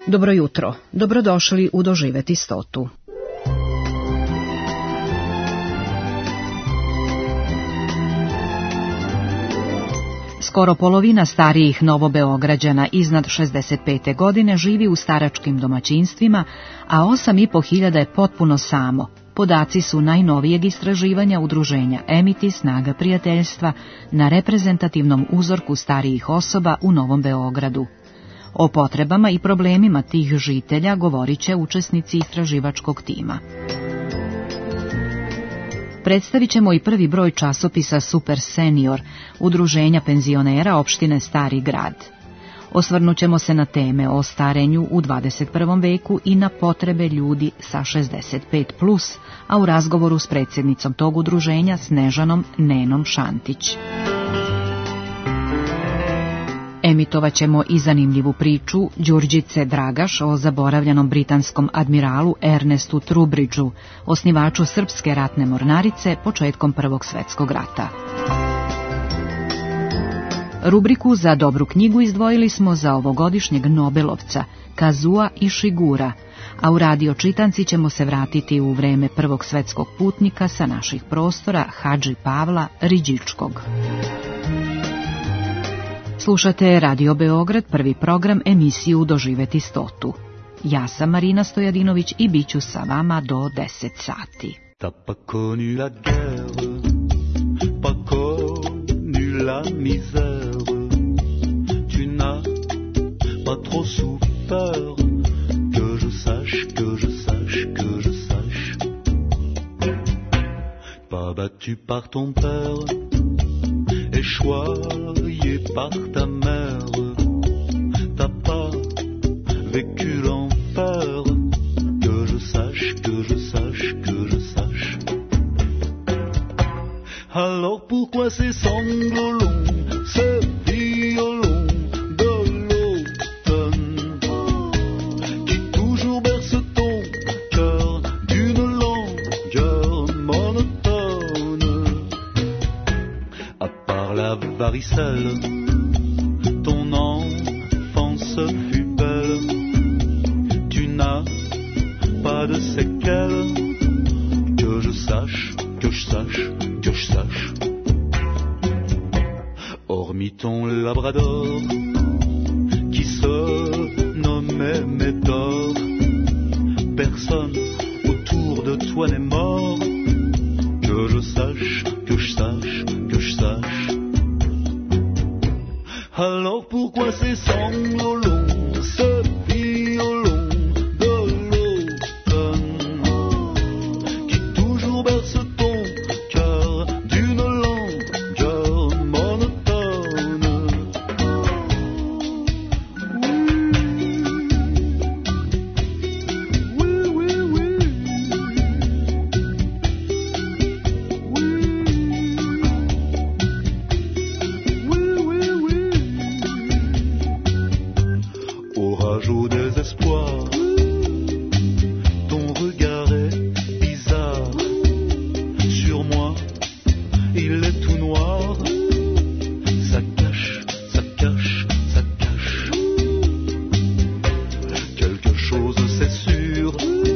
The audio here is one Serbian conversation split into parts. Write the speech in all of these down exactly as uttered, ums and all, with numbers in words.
Dobro jutro, dobrodošli u Doživeti stotu. Skoro polovina starijih Novobeograđana iznad šezdeset pete godine živi u staračkim domaćinstvima, a osam i po hiljada je potpuno samo. Podaci su najnovijeg istraživanja udruženja Emiti Snaga prijateljstva na reprezentativnom uzorku starijih osoba u Novom Beogradu. O potrebama i problemima tih žitelja govorit će učesnici istraživačkog tima. Predstavit ćemo i prvi broj časopisa Super Senior, udruženja penzionera opštine Stari Grad. Osvrnut ćemo se na teme o starenju u dvadeset prvom veku i na potrebe ljudi sa šezdeset pet plus, a u razgovoru s predsjednicom tog udruženja Snežanom Nenom Šantić. Emitovat ćemo i zanimljivu priču Đurđice Dragaš o zaboravljanom britanskom admiralu Ernestu Trubridgeu, osnivaču Srpske ratne mornarice početkom Prvog svjetskog rata. Rubriku za dobru knjigu izdvojili smo za ovogodišnjeg Nobelovca Kazua Ishigura, a u radio čitanci ćemo se vratiti u vreme Prvog svjetskog putnika sa naših prostora Hadži Pavla Riđičkog. Slušate Radio Beograd, prvi program, emisiju Doživeti stotu. Ja sam Marina Stojadinović i bit ću sa vama do deset sati. T'as pas connu la guerre, pas connu la misère, tu n'as pas trop souffert, que je sache, que je sache, que je sache. Pas battu par ton père, échoyé par ta mère, t'as pas vécu l'enfer, que je sache, que je sache, que je sache. Alors pourquoi ces sanglots longs, ce violon de l'automne, qui toujours berce ton cœur d'une langueur monotone? À part la varicelle, ton enfance fut belle, tu n'as pas de séquelles, que je sache, que je sache, que je sache. Hormis ton labrador, qui se nommait Médor, personne autour de toi n'est mort, que je sache, que je sache, que je sache. Alors pourquoi ces sanglots longs, ce violon de l'automne, qui toujours berce ton cœur d'une langueur monotone? Oui, oui, oui, oui, oui, oui. Orage au désespoir, ton regard est bizarre, sur moi il est tout noir, ça cache, ça cache, ça cache quelque chose, c'est sûr,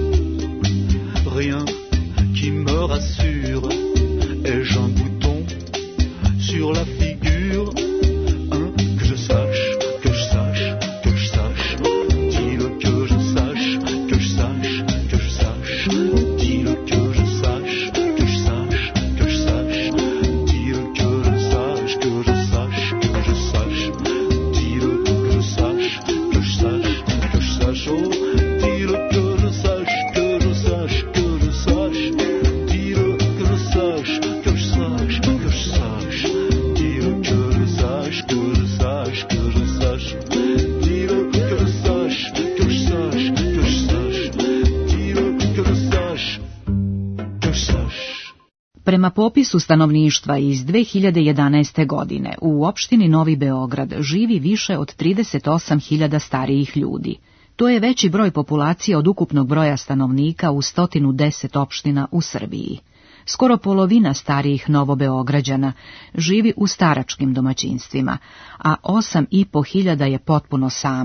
rien qui me rassure. Ai-je un bouton sur la figure, hein, que je sache, que je sache, que je sache. Dis-le que je sache, que je sache, que je sache. Dis-le que je sache, que je sache, que je sache. Dis-le que je sache, que je sache, que je sache. Dis-le que je sache, que je sache, que je sache. Oh, dis-le que je sache, que je sache, que je sache. Dis-le que je sache, que je sache, que je sache. Dis-le que je sache, que je sache, que je sache. Dis-le que je sache, que je sache, que je sache. Dis-le que je sache, que je sache. Prema popisu stanovništva iz dve hiljade jedanaeste. godine u opštini Novi Beograd živi više od trideset osam hiljada starijih ljudi. To je veći broj populacije od ukupnog broja stanovnika u sto deset opština u Srbiji. Skoro polovina starijih Novobeograđana živi u staračkim domaćinstvima, a osam i po hiljada je potpuno samo.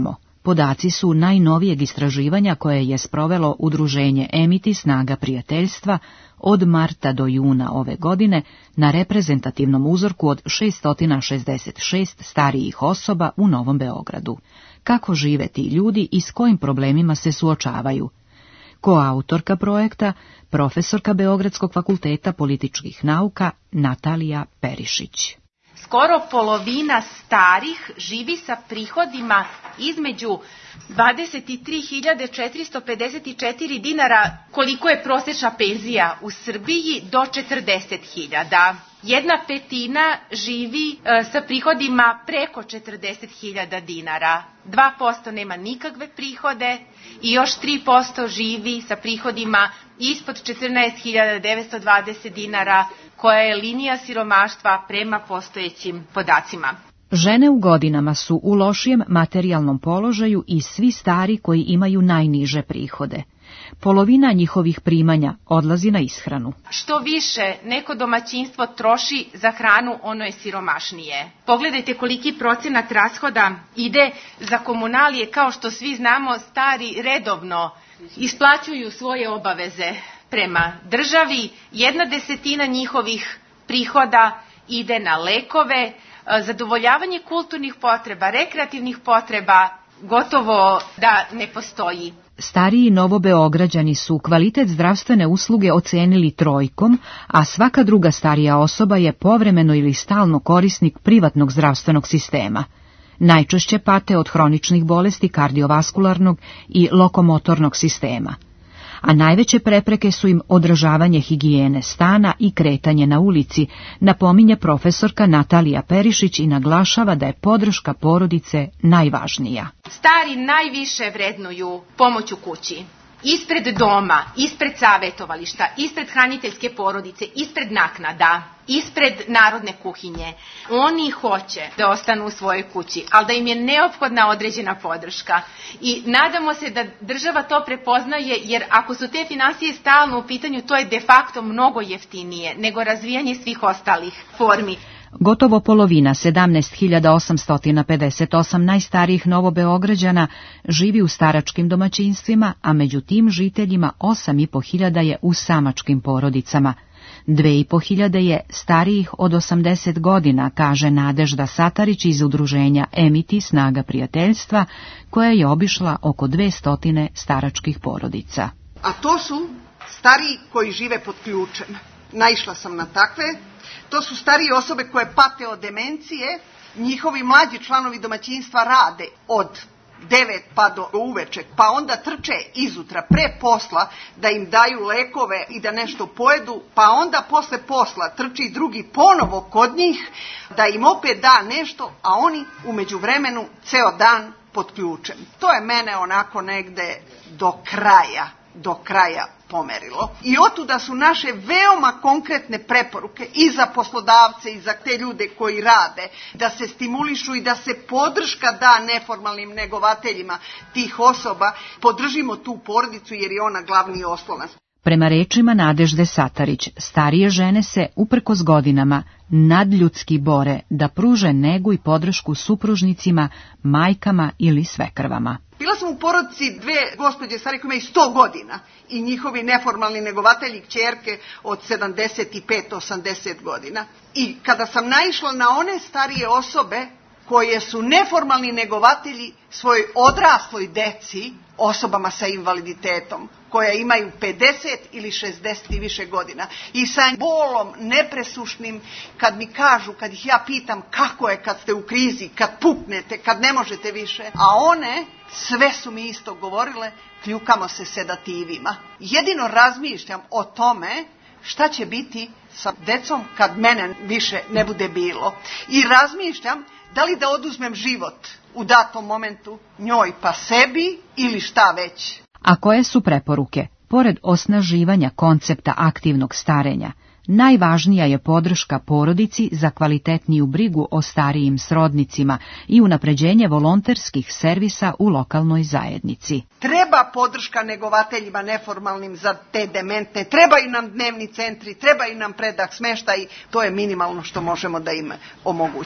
Podaci su najnovijeg istraživanja koje je sprovelo udruženje Emiti Snaga prijateljstva od marta do juna ove godine na reprezentativnom uzorku od šesto šezdeset šest starijih osoba u Novom Beogradu. Kako žive ti ljudi i s kojim problemima se suočavaju? Koautorka projekta, profesorka Beogradskog fakulteta političkih nauka Natalija Perišić. Skoro polovina starih živi sa prihodima između dvadeset tri hiljade četiristo pedeset četiri dinara, koliko je prosečna penzija u Srbiji, do četrdeset hiljada. Jedna petina živi e, sa prihodima preko četrdeset hiljada dinara. dva posto nema nikakve prihode i još tri posto živi sa prihodima ispod četrnaest hiljada devetsto dvadeset dinara, koja je linija siromaštva prema postojećim podacima. Žene u godinama su u lošijem materijalnom položaju i svi stari koji imaju najniže prihode. Polovina njihovih primanja odlazi na ishranu. Što više neko domaćinstvo troši za hranu, ono je siromašnije. Pogledajte koliki procenat rashoda ide za komunalije, kao što svi znamo, stari redovno isplaćuju svoje obaveze prema državi. Jedna desetina njihovih prihoda ide na lekove, zadovoljavanje kulturnih potreba, rekreativnih potreba, gotovo da ne postoji. Stariji Novobeograđani su kvalitet zdravstvene usluge ocenili trojkom, a svaka druga starija osoba je povremeno ili stalno korisnik privatnog zdravstvenog sistema. Najčešće pate od hroničnih bolesti kardiovaskularnog i lokomotornog sistema. A najveće prepreke su im održavanje higijene stana i kretanje na ulici, napominje profesorka Natalija Perišić i naglašava da je podrška porodice najvažnija. Stari najviše vrednuju pomoć u kući. Ispred doma, ispred savetovališta, ispred hraniteljske porodice, ispred naknada, ispred narodne kuhinje. Oni hoće da ostanu u svojoj kući, ali da im je neophodna određena podrška. I nadamo se da država to prepoznaje, jer ako su te finansije stalno u pitanju, to je de facto mnogo jeftinije nego razvijanje svih ostalih formi. Gotovo polovina, sedamnaest hiljada osamsto pedeset osam najstarijih Novobeograđana, živi u staračkim domaćinstvima, a među tim žiteljima osam i po hiljada je u samačkim porodicama. Dve i po hiljade je starijih od osamdeset godina, kaže Nadežda Satarić iz udruženja Emiti Snaga prijateljstva, koja je obišla oko dvesta staračkih porodica. A to su stariji koji žive pod ključem. Naišla sam na takve. To su starije osobe koje pate od demencije, njihovi mlađi članovi domaćinstva rade od devet pa do uveče, pa onda trče izutra pre posla da im daju lekove i da nešto pojedu, pa onda posle posla trči drugi ponovo kod njih da im opet da nešto, a oni u međuvremenu ceo dan pod ključem. To je mene onako negde do kraja, do kraja pomerilo. I otuda su naše veoma konkretne preporuke i za poslodavce i za te ljude koji rade, da se stimulišu i da se podrška da neformalnim negovateljima tih osoba. Podržimo tu porodicu jer je ona glavni oslonac. Prema rečima Nadežde Satarić, starije žene se uprkos godinama nadljudski bore da pruže negu i podršku supružnicima, majkama ili svekrvama. Bila sam u porodici dve gospođe starije koje imaju sto godina i njihovi neformalni negovatelji kćerke od sedamdeset pet do osamdeset godina. I kada sam naišla na one starije osobe koje su neformalni negovatelji svojoj odrasloj deci, osobama sa invaliditetom, koja imaju pedeset ili šezdeset i više godina, i sa bolom nepresušnim, kad mi kažu, kad ih ja pitam kako je kad ste u krizi, kad puknete, kad ne možete više, a one sve su mi isto govorile, kljukamo se sedativima. Jedino razmišljam o tome šta će biti sa decom kad mene više ne bude bilo. I razmišljam da li da oduzmem život u datom momentu njoj pa sebi ili šta već. A koje su preporuke? Pored osnaživanja koncepta aktivnog starenja, najvažnija je podrška porodici za kvalitetniju brigu o starijim srodnicima i unapređenje volonterskih servisa u lokalnoj zajednici. Treba podrška negovateljima neformalnim za te dementne, trebaju nam dnevni centri, trebaju nam predah smeštaj, to je minimalno što možemo da im omogućimo.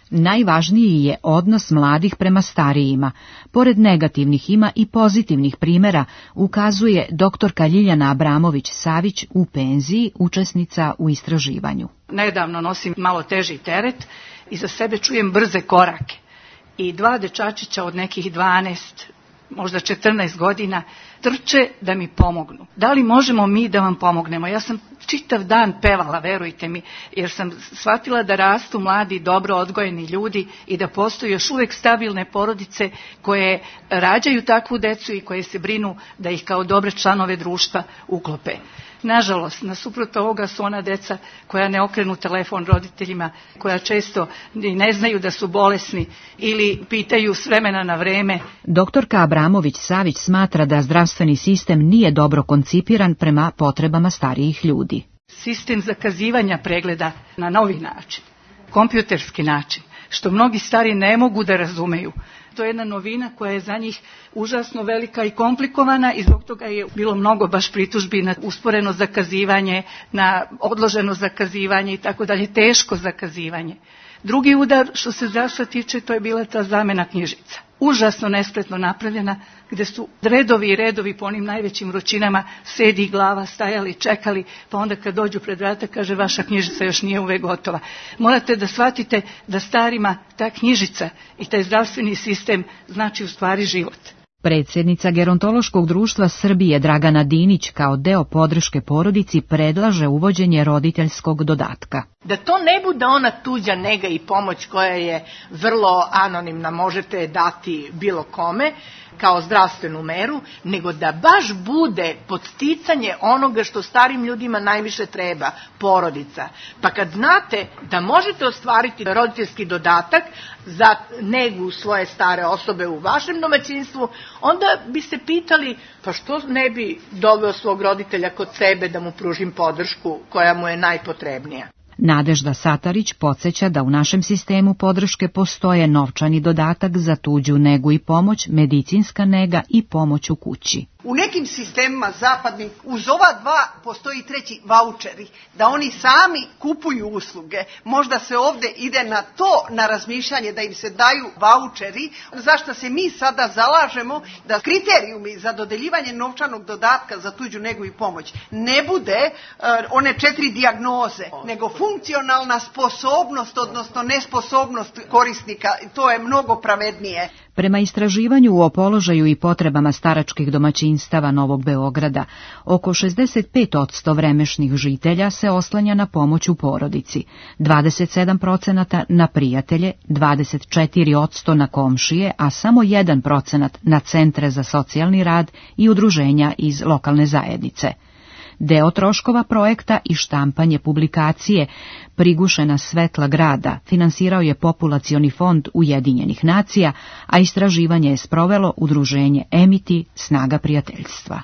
Najvažniji je odnos mladih prema starijima. Pored negativnih ima i pozitivnih primjera, ukazuje doktorka Ljiljana Abramović-Savić u penziji, učesnica u istraživanju. Nedavno nosim malo teži teret i za sebe čujem brze korake. I dva dečačića od nekih dvanaest, možda četrnaest godina trče da mi pomognu. Da li možemo mi da vam pomognemo? Ja sam čitav dan pevala, verujte mi, jer sam shvatila da rastu mladi, dobro odgojeni ljudi i da postoje još uvek stabilne porodice koje rađaju takvu decu i koje se brinu da ih kao dobre članove društva uklope. Nažalost, nasuprot ovoga su ona deca koja ne okrenu telefon roditeljima, koja često ne znaju da su bolesni ili pitaju s vremena na vreme. Doktorka Abramović-Savić smatra da zdravstveni sistem nije dobro koncipiran prema potrebama starijih ljudi. Sistem zakazivanja pregleda na novi način, kompjuterski način, što mnogi stari ne mogu da razumeju. To je jedna novina koja je za njih užasno velika i komplikovana i zbog toga je bilo mnogo baš pritužbi na usporeno zakazivanje, na odloženo zakazivanje i tako dalje, teško zakazivanje. Drugi udar što se zdravstva tiče, to je bila ta zamena knjižica. Užasno nespretno napravljena, gde su redovi i redovi po onim najvećim vrućinama, sedi i glava, stajali, čekali, pa onda kad dođu pred vrata kaže vaša knjižica još nije uvek gotova. Morate da shvatite da starima ta knjižica i taj zdravstveni sistem znači u stvari život. Predsjednica Gerontološkog društva Srbije Dragana Dinić kao deo podrške porodici predlaže uvođenje roditeljskog dodatka. Da to ne bude ona tuđa nega i pomoć koja je vrlo anonimna, možete je dati bilo kome kao zdravstvenu meru, nego da baš bude podsticanje onoga što starim ljudima najviše treba, porodica. Pa kad znate da možete ostvariti roditeljski dodatak za negu svoje stare osobe u vašem domaćinstvu, onda bi se pitali pa što ne bi doveo svog roditelja kod sebe da mu pružim podršku koja mu je najpotrebnija. Nadežda Satarić podsjeća da u našem sistemu podrške postoje novčani dodatak za tuđu negu i pomoć, medicinska nega i pomoć u kući. U nekim sistemima zapadnim uz ova dva postoji treći vaučeri, da oni sami kupuju usluge. Možda se ovdje ide na to, na razmišljanje da im se daju vaučeri, zašto se mi sada zalažemo da kriterijumi za dodeljivanje novčanog dodatka za tuđu negu i pomoć ne bude uh, one četiri dijagnoze, nego funkcionalna sposobnost, odnosno nesposobnost korisnika. To je mnogo pravednije. Prema istraživanju o položaju i potrebama staračkih domaćinstava Novog Beograda, oko šezdeset pet posto vremešnih žitelja se oslanja na pomoć u porodici, dvadeset sedam posto na prijatelje, dvadeset četiri posto na komšije, a samo jedan procenat na centre za socijalni rad i udruženja iz lokalne zajednice. Deo troškova projekta i štampanje publikacije Prigušena svetla grada finansirao je Populacioni fond Ujedinjenih nacija, a istraživanje je sprovelo udruženje Emiti Snaga prijateljstva.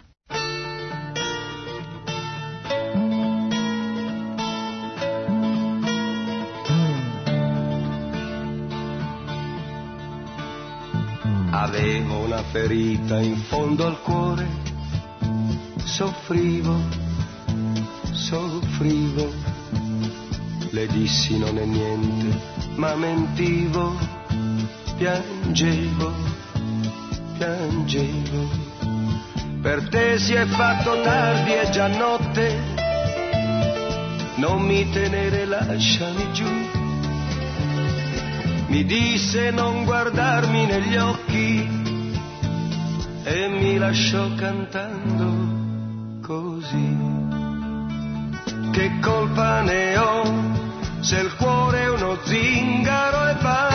Avevo una ferita in fondo al cuore, soffrivo, soffrivo, le dissi non è niente, ma mentivo, piangevo, piangevo, per te si è fatto tardi, è già notte, non mi tenere, lasciami giù, mi disse non guardarmi negli occhi e mi lasciò cantando così. Che colpa ne ho se il cuore è uno zingaro e va,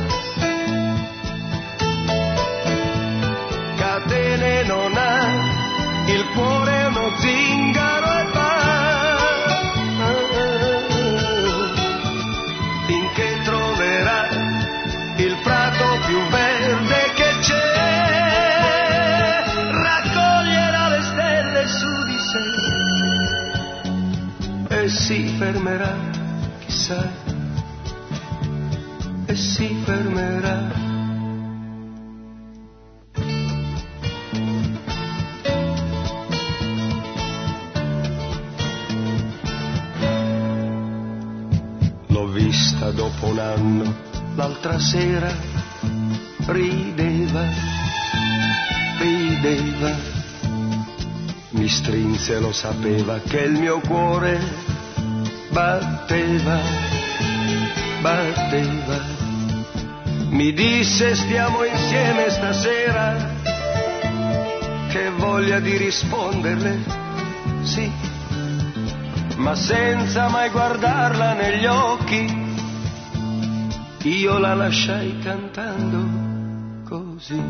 catene non ha, il cuore è uno zingaro e va, finché troverà il prato più verde che c'è, raccoglierà le stelle su di sé e si fermerà, chissà, e si fermerà. L'ho vista dopo un anno l'altra sera rideva, rideva, mi strinse, lo sapeva che il mio cuore batteva, batteva, mi disse stiamo insieme stasera, che voglia di risponderle, sì, ma senza mai guardarla negli occhi, io la lasciai cantando così.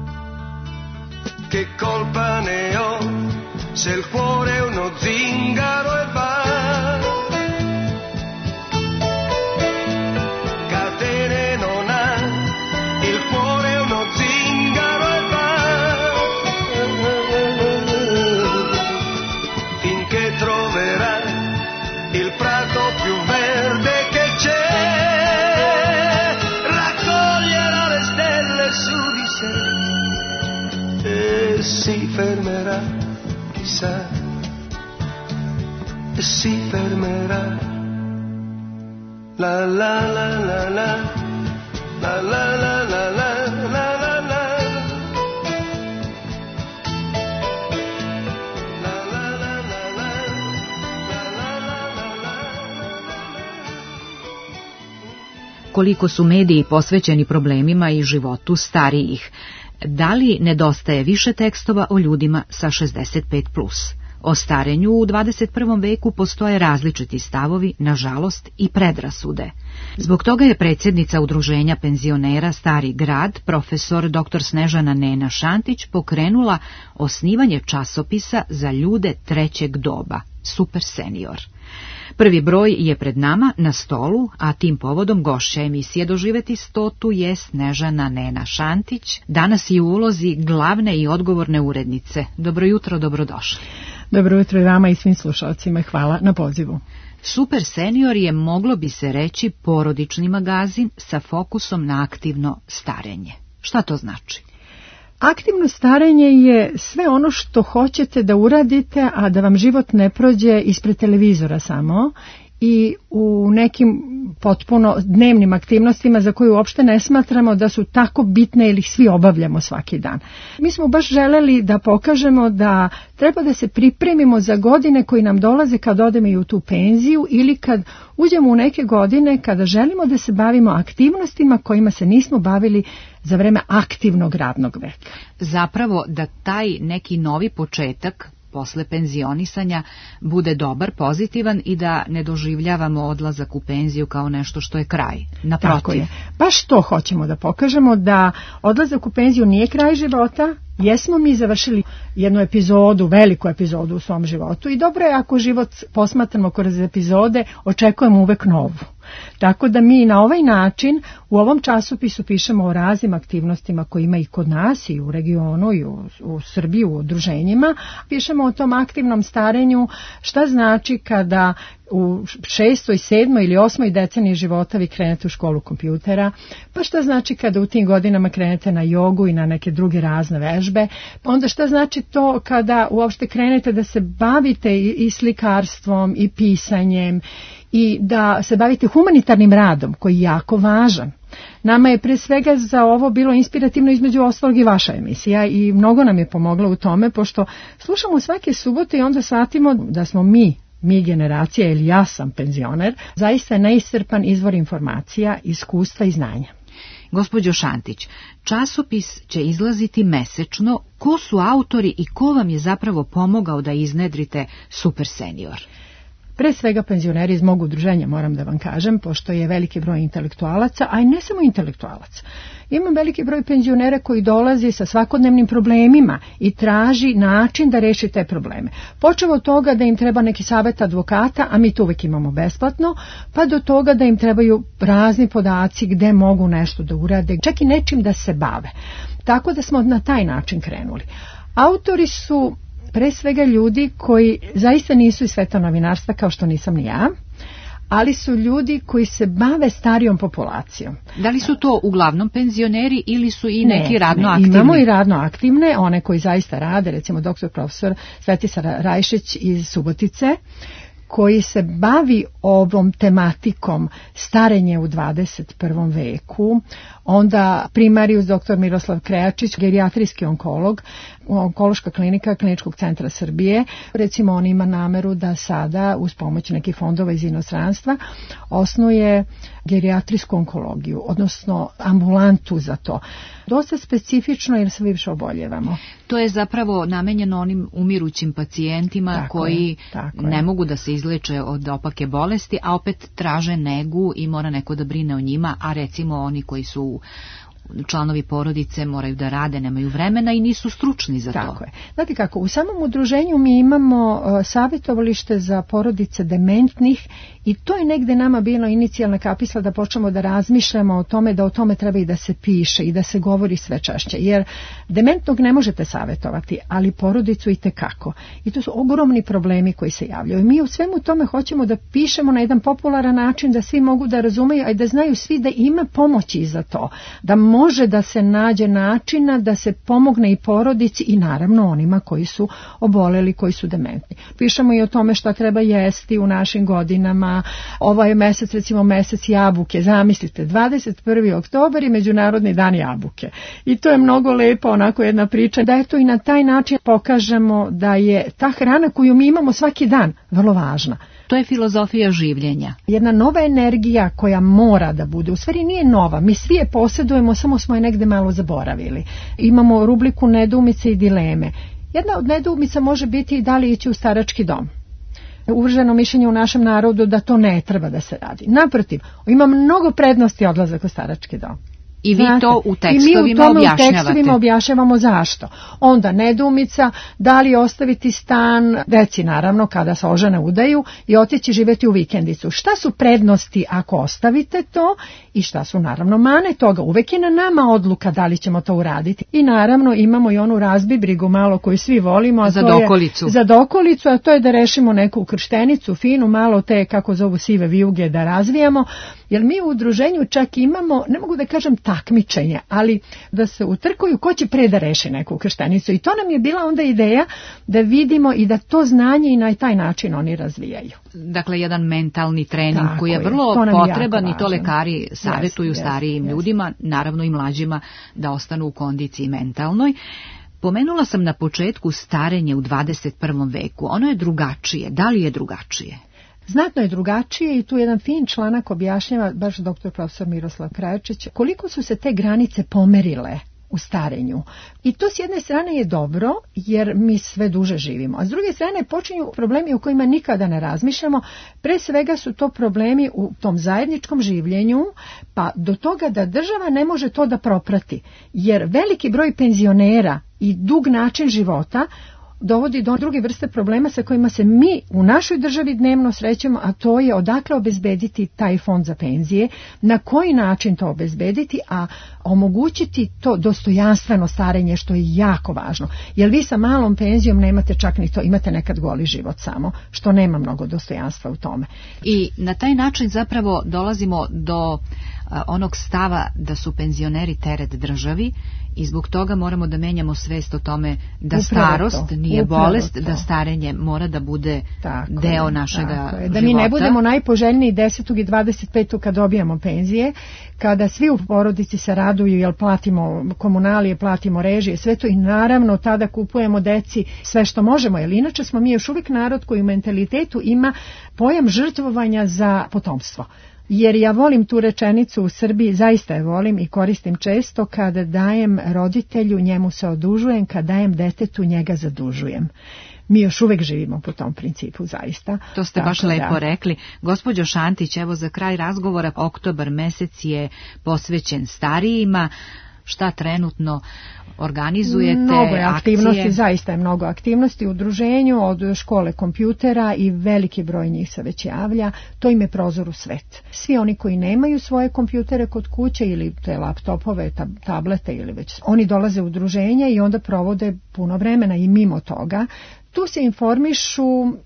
Che colpa ne ho se il cuore è uno zingaro e va, catene non ha, il cuore è uno zingaro e va, finché troverà il prato più verde che c'è, raccoglierà le stelle su di sé e si fermerà, chissà, e si fermerà. La la la la la, la la la la la, la la la. Koliko su mediji posvećeni problemima i životu starijih? Da li nedostaje više tekstova o ljudima sa šezdeset pet plus? O starenju u dvadeset prvom veku postoje različiti stavovi, nažalost i predrasude. Zbog toga je predsjednica Udruženja penzionera Stari grad, profesor doktor Snežana Nena Šantić, pokrenula osnivanje časopisa za ljude trećeg doba, Super Senior. Prvi broj je pred nama na stolu, a tim povodom gošća emisije Doživeti stotu je Snežana Nena Šantić, danas je u ulozi glavne i odgovorne urednice. Dobro jutro, dobrodošli. Dobro jutro i vama i svim slušalcima, hvala na pozivu. Super Senior je, moglo bi se reći, porodični magazin sa fokusom na aktivno starenje. Šta to znači? Aktivno starenje je sve ono što hoćete da uradite, a da vam život ne prođe ispred televizora samo i u nekim potpuno dnevnim aktivnostima za koje uopšte ne smatramo da su tako bitne ili ih svi obavljamo svaki dan. Mi smo baš želeli da pokažemo da treba da se pripremimo za godine koji nam dolaze kad odemo i u tu penziju ili kad uđemo u neke godine kada želimo da se bavimo aktivnostima kojima se nismo bavili za vreme aktivnog radnog veka. Zapravo da taj neki novi početak posle penzionisanja bude dobar, pozitivan i da ne doživljavamo odlazak u penziju kao nešto što je kraj. Naprotiv. Tako je. Baš to hoćemo da pokažemo, da odlazak u penziju nije kraj života. Jesmo mi završili jednu epizodu, veliku epizodu u svom životu i dobro je ako život posmatramo kroz epizode, očekujemo uvek novu. Tako da mi na ovaj način u ovom časopisu pišemo o raznim aktivnostima koje ima i kod nas i u regionu i u, u Srbiji, u udruženjima. Pišemo o tom aktivnom starenju, šta znači kada u šestoj, sedmoj ili osmoj deceniji života vi krenete u školu kompjutera, pa šta znači kada u tim godinama krenete na jogu i na neke druge razne vežbe, pa onda šta znači to kada uopšte krenete da se bavite i, i slikarstvom i pisanjem i da se bavite humanitarnim radom koji je jako važan. Nama je pre svega za ovo bilo inspirativno između ostalog i vaša emisija i mnogo nam je pomogla u tome, pošto slušamo svake subote i onda shvatimo da smo mi, mi generacija ili ja sam penzioner, zaista neiscrpan izvor informacija, iskustva i znanja. Gospođo Šantić, časopis će izlaziti mesečno. Ko su autori i ko vam je zapravo pomogao da iznedrite Super Senior? Pre svega penzioneri iz mog udruženja, moram da vam kažem, pošto je veliki broj intelektualaca, a i ne samo intelektualaca. Imam veliki broj penzionera koji dolazi sa svakodnevnim problemima i traži način da reši te probleme. Počevo od toga da im treba neki savjet advokata, a mi to uvek imamo besplatno, pa do toga da im trebaju razni podaci gde mogu nešto da urade, čak i nečim da se bave. Tako da smo na taj način krenuli. Autori su pre svega ljudi koji zaista nisu iz sveta novinarstva, kao što nisam ni ja, ali su ljudi koji se bave starijom populacijom. Da li su to uglavnom penzioneri ili su i neki ne, radno ne, aktivni? Imamo i radno aktivne, one koji zaista rade, recimo doktor profesor Svetisar Rajšić iz Subotice, koji se bavi ovom tematikom starenje u dvadeset prvom veku, onda primarijus doktor Miroslav Krejačić, gerijatrijski onkolog, onkološka klinika Kliničkog centra Srbije. Recimo on ima nameru da sada uz pomoć nekih fondova iz inostranstva osnuje gerijatrijsku onkologiju, odnosno ambulantu za to. Dosta specifično jer sve više oboljevamo. To je zapravo namenjeno onim umirućim pacijentima tako koji je, ne je. mogu da se izleče od opake bolesti, a opet traže negu i mora neko da brine o njima, a recimo oni koji su članovi porodice moraju da rade, nemaju vremena i nisu stručni za to. Tako je. Znate kako, u samom udruženju mi imamo uh, savjetovalište za porodice dementnih i to je negde nama bilo inicijalna kapisla da počnemo da razmišljamo o tome da o tome treba i da se piše i da se govori sve češće. Jer dementnog ne možete savjetovati, ali porodicu i tekako. I to su ogromni problemi koji se javljaju. Mi u svemu tome hoćemo da pišemo na jedan popularan način da svi mogu da razumeju, a i da znaju svi da ima pomoći za to. Da može da se nađe načina da se pomogne i porodici i naravno onima koji su oboleli, koji su dementni. Pišemo i o tome šta treba jesti u našim godinama. Ovaj mesec, recimo mesec jabuke, zamislite, dvadeset prvi oktobar je Međunarodni dan jabuke. I to je mnogo lepo, onako jedna priča, da je to i na taj način pokažemo da je ta hrana koju mi imamo svaki dan vrlo važna. To je filozofija življenja. Jedna nova energija koja mora da bude, u stvari nije nova, mi svi je posjedujemo, samo smo je negde malo zaboravili. Imamo rubriku nedoumice i dileme. Jedna od nedoumica može biti da li ići u starački dom. Uvrženo mišljenje u našem narodu da to ne treba da se radi. Naprotiv, ima mnogo prednosti odlazak u starački dom. I vi Znate, to u tekstovima objašnjavate. I mi u tome objašnjavate. u tekstovima objašnjavamo zašto. Onda nedoumica, da li ostaviti stan deci naravno kada se ožene udaju i otići živjeti u vikendicu. Šta su prednosti ako ostavite to i šta su naravno mane toga. Uvek je na nama odluka da li ćemo to uraditi. I naravno imamo i onu razbibrigu malo koju svi volimo. A za to dokolicu. Je, za dokolicu, a to je da rešimo neku krštenicu finu, malo te kako zovu sive vijuge da razvijamo. Jer mi u udruženju čak imamo, ne mogu da kažem takmičenje, ali da se utrkuju ko će pre da reši neku krštenicu. I to nam je bila onda ideja da vidimo i da to znanje i na taj način oni razvijaju. Dakle, jedan mentalni trening Tako koji je vrlo je. potreban i to lekari savjetuju yes, starijim yes, ljudima, yes. naravno i mlađima, da ostanu u kondiciji mentalnoj. Pomenula sam na početku starenje u dvadeset prvom veku. Ono je drugačije. Da li je drugačije? Znatno je drugačije i tu jedan fin članak objašnjava baš doktor profesor Miroslav Krajačić koliko su se te granice pomerile u starenju. I to s jedne strane je dobro jer mi sve duže živimo, a s druge strane počinju problemi o kojima nikada ne razmišljamo. Pre svega su to problemi u tom zajedničkom življenju, pa do toga da država ne može to da proprati, jer veliki broj penzionera i dug način života dovodi do druge vrste problema sa kojima se mi u našoj državi dnevno srećemo, a to je odakle obezbediti taj fond za penzije, na koji način to obezbediti, a omogućiti to dostojanstveno starenje, što je jako važno. Jer vi sa malom penzijom nemate čak ni to, imate nekad goli život samo, što nema mnogo dostojanstva u tome. I na taj način zapravo dolazimo do onog stava da su penzioneri teret državi i zbog toga moramo da menjamo svest o tome da upravo starost to, nije bolest, to. Da starenje mora da bude tako deo je, našega života. Da mi ne budemo najpoželjniji desetog i dvadeset petog kad dobijamo penzije, kada svi u porodici se raduju jer platimo komunalije, platimo režije, sve to i naravno tada kupujemo deci sve što možemo, jer inače smo mi još uvijek narod koji u mentalitetu ima pojam žrtvovanja za potomstvo. Jer ja volim tu rečenicu u Srbiji, zaista je volim i koristim često, kada dajem roditelju njemu se odužujem, kad dajem detetu njega zadužujem. Mi još uvijek živimo po tom principu, zaista. To ste baš Tako, lepo da. rekli. Gospođo Šantić, evo za kraj razgovora, oktobar mesec je posvećen starijima. Šta trenutno organizujete? Mnogo je aktivnosti, akcije? Zaista je mnogo aktivnosti u udruženju, od škole kompjutera i veliki broj njih se već javlja. To im je prozor u svet. Svi oni koji nemaju svoje kompjutere kod kuće ili te laptopove, tablete ili već, oni dolaze u udruženje i onda provode puno vremena i mimo toga. Tu se informišu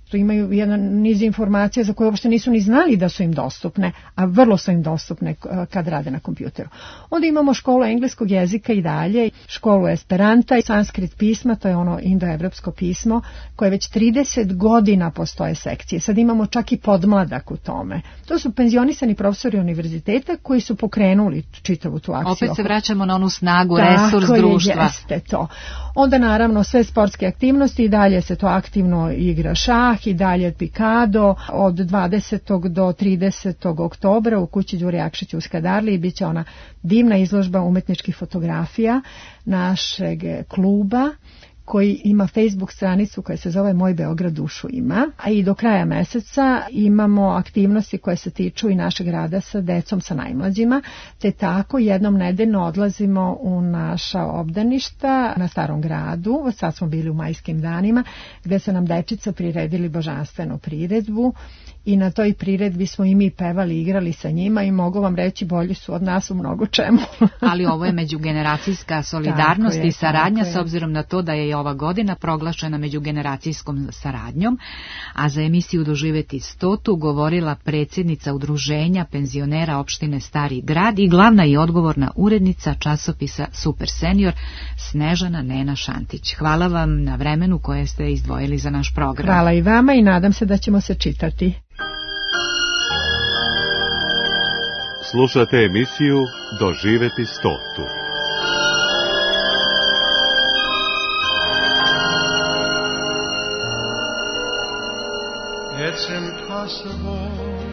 imaju jedan niz informacija za koje uopšte nisu ni znali da su im dostupne, a vrlo su im dostupne kad rade na kompjuteru. Onda imamo školu engleskog jezika i dalje, školu esperanta i sanskrit pisma, to je ono indoevropsko pismo, koje već trideset godina postoje sekcije. Sad imamo čak i podmladak u tome. To su penzionisani profesori univerziteta koji su pokrenuli čitavu tu akciju. Opet se vraćamo na onu snagu, resurs Tako društva. Je, jeste to. Onda naravno sve sportske aktivnosti i dalje se to aktivno igra šah i dalje pikado od dvadesetog do tridesetog oktobra u kući Đure Jakšića u Skadarliji bit će ona divna izložba umetničkih fotografija našeg kluba koji ima Facebook stranicu koja se zove Moj Beograd dušu ima, a i do kraja meseca imamo aktivnosti koje se tiču i našeg rada sa decom, sa najmlađima, te tako jednom nedeljno odlazimo u naša obdaništa na Starom gradu, sad smo bili u majskim danima, gde su nam dečica priredili božanstvenu priredbu i na toj priredbi smo i mi pevali, igrali sa njima i mogu vam reći bolji su od nas u mnogo čemu. Ali ovo je međugeneracijska solidarnost je, i saradnja s obzirom na to da je ova godina proglašena međugeneracijskom saradnjom, a za emisiju Doživeti stotu govorila predsjednica udruženja penzionera opštine Stari grad i glavna i odgovorna urednica časopisa Super Senior Snežana Nena Šantić. Hvala vam na vremenu koje ste izdvojili za naš program. Hvala i vama i nadam se da ćemo se čitati. Slušate emisiju Doživeti stotu. It's impossible.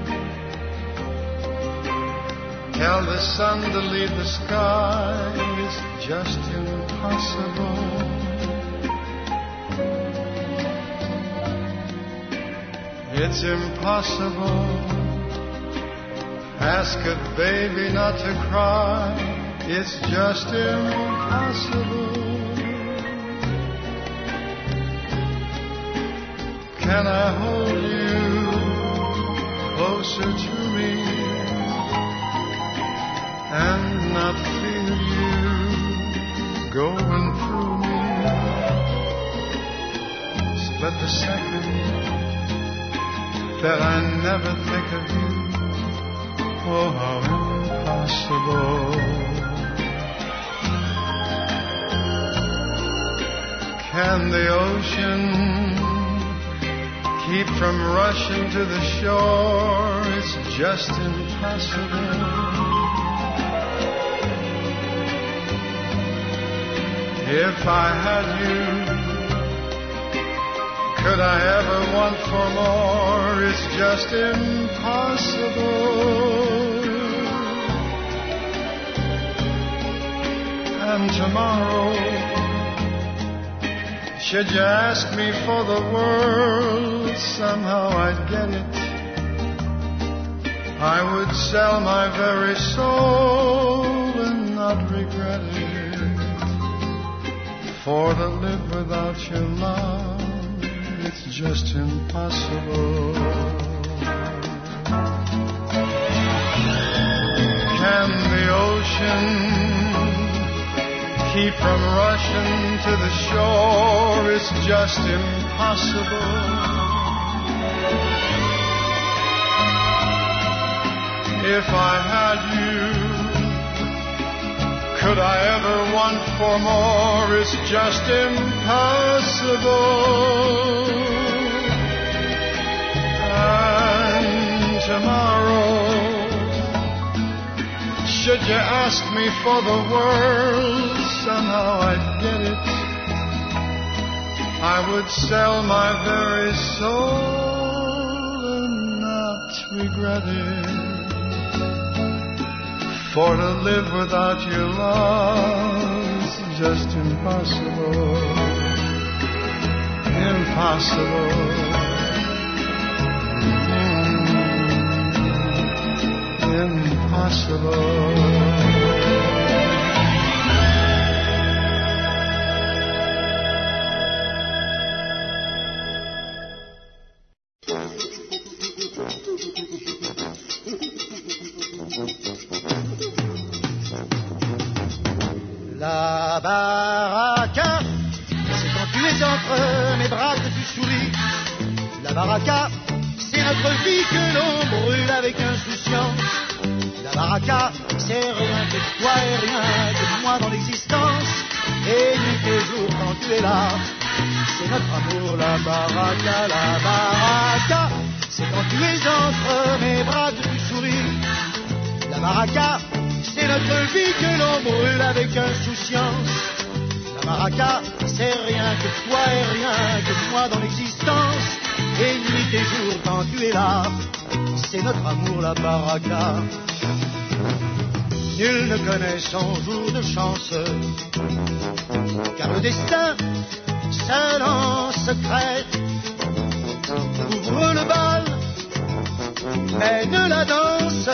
Tell the sun to leave the sky. It's just impossible. It's impossible. Ask a baby not to cry. It's just impossible. Can I hold you closer to me and not feel you going through me? Split the second that I never think of you. Oh, how impossible. Can the ocean keep from rushing to the shore? It's just impossible. If I had you, could I ever want for more? It's just impossible. And tomorrow, should you ask me for the world, somehow I'd get it. I would sell my very soul and not regret it. For to live without your love, it's just impossible. Can the ocean keep from rushing to the shore? It's just impossible. If I had you, could I ever want for more? It's just impossible. And tomorrow, should you ask me for the world, somehow I'd get it. I would sell my very soul and not regret it. For to live without your love is just impossible. Impossible. Mm, impossible. La baraque, c'est quand tu es entre mes bras que tu souris. La baraka, c'est notre vie que l'on brûle avec insouciance. La baraka, c'est rien que toi et rien que moi dans l'existence. Et nuit et jour quand tu es là, c'est notre amour. La baraka, la baraka, c'est quand tu es entre mes bras que tu souris. La baraka, c'est notre vie que l'on brûle avec insouciance. La baraka, c'est rien que toi et rien que moi dans l'existence. Et nuit et jour quand tu es là, c'est notre amour, la baraka. Nul ne connaît son jour de chance, car le destin, seul en secret, ouvre le bal, mène la danse,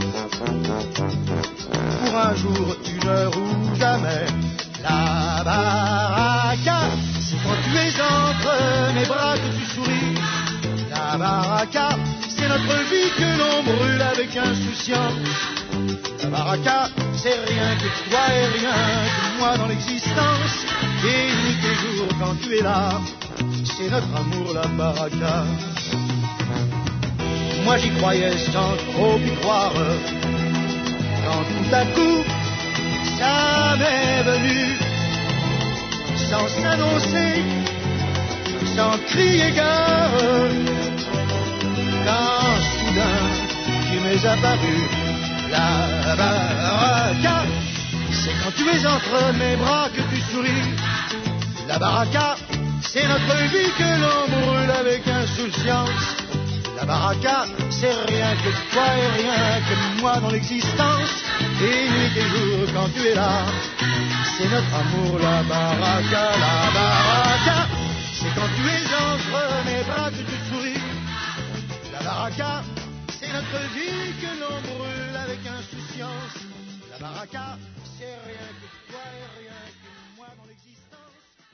pour un jour, une heure ou jamais. La baraka, c'est quand tu es entre mes bras que tu souris. La baraka, c'est notre vie que l'on brûle avec insouciance. La baraka, c'est rien que toi et rien que moi dans l'existence. Et nuit et jour quand tu es là, c'est notre amour, la baraka. Moi j'y croyais sans trop y croire, quand tout à coup ça m'est venu, sans s'annoncer, sans crier gare, quand soudain tu m'es apparu. La baraka, c'est quand tu es entre mes bras que tu souris. La baraka, c'est notre vie que l'on brûle avec insouciance. La baraka, c'est rien que toi et rien que moi dans l'existence. Et nuit et jour quand tu es là, c'est notre amour. La baraka, la baraka, c'est quand tu es entre mes bras que tu souris. La baraka, c'est notre vie que l'on brûle avec insouciance. La baraka, c'est rien que toi et rien que moi dans l'existence.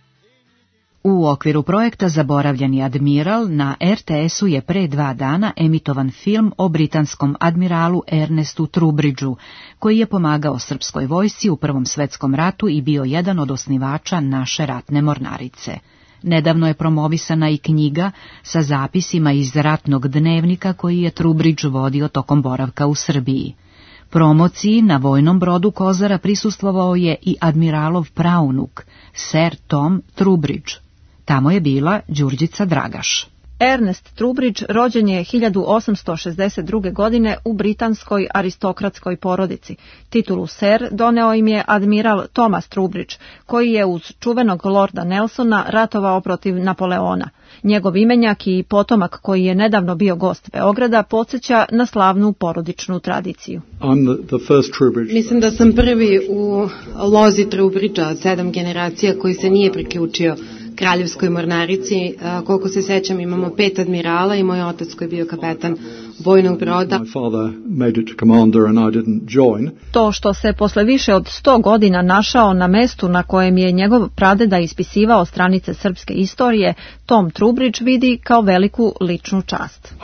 U okviru projekta Zaboravljeni admiral na er te esu je pre dva dana emitovan film o britanskom admiralu Ernestu Trubridgeu, koji je pomagao srpskoj vojsci u Prvom svetskom ratu i bio jedan od osnivača naše ratne mornarice. Nedavno je promovisana i knjiga sa zapisima iz ratnog dnevnika koji je Trubridge vodio tokom boravka u Srbiji. Promociji na vojnom brodu Kozara prisustvovao je i admiralov praunuk, Sir Tom Trubridge. Tamo je bila Đurđica Dragaš. Ernest Trubridge rođen je hiljadu osamsto šezdeset druge. godine u britanskoj aristokratskoj porodici. Titulu Sir doneo im je admiral Thomas Trubridge, koji je uz čuvenog lorda Nelsona ratovao protiv Napoleona. Njegov imenjak i potomak koji je nedavno bio gost Beograda podsjeća na slavnu porodičnu tradiciju. Mislim da sam prvi u lozi Trubridgea, sedam generacija koji se nije priključio Kraljevskoj mornarici. Koliko se sećam, imamo pet admirala i moj otac koji je bio kapetan vojnog broda. To što se posle više od sto godina našao na mestu na kojem je njegov pradeda ispisivao stranice srpske istorije, Tom Trubridge vidi kao veliku ličnu čast.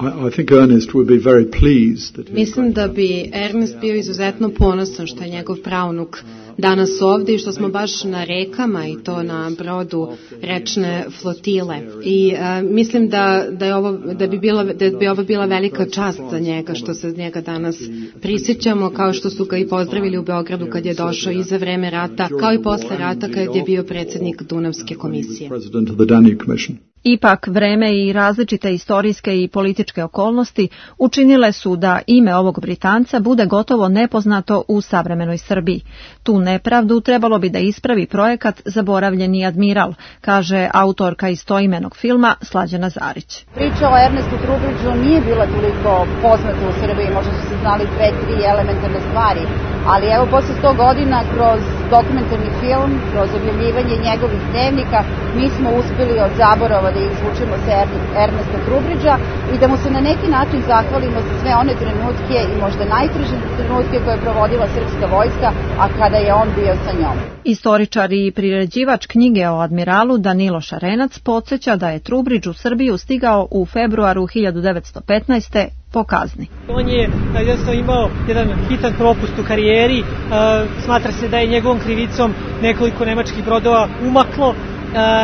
Mislim da bi Ernest bio izuzetno ponosan što je njegov praunuk danas ovdje i što smo baš na rekama i to na brodu rečne flotile. I uh, mislim da, da, je ovo, da, bi bila, da bi ovo bila velika čast za njega što se njega danas prisjećamo, kao što su ga i pozdravili u Beogradu kad je došao i za vreme rata, kao i posle rata kad je bio predsjednik Dunavske komisije. Ipak vreme i različite istorijske i političke okolnosti učinile su da ime ovog Britanca bude gotovo nepoznato u savremenoj Srbiji. Tu nepravdu trebalo bi da ispravi projekat Zaboravljeni admiral, kaže autorka istoimenog filma Slađana Zarić. Priča o Ernestu Trubridgeu nije bila toliko poznata u Srbiji, možda su se znali dve, tri elementarne stvari, ali evo posle sto godina kroz dokumentarni film, kroz objavljivanje njegovih dnevnika, mi smo uspeli od zaborava da izvučemo se Ernesta Trubridgea i da mu se na neki način zahvalimo za sve one trenutke i možda najteže trenutke koje je provodila srpska vojska, a kada je on bio sa njom. Istoričar i priređivač knjige o admiralu Danilo Šarenac podsjeća da je Trubridge u Srbiju stigao u februaru hiljadu devetsto petnaeste. po kazni. On je jednostavno imao jedan hitan propust u karijeri, smatra se da je njegovom krivicom nekoliko nemačkih brodova umaklo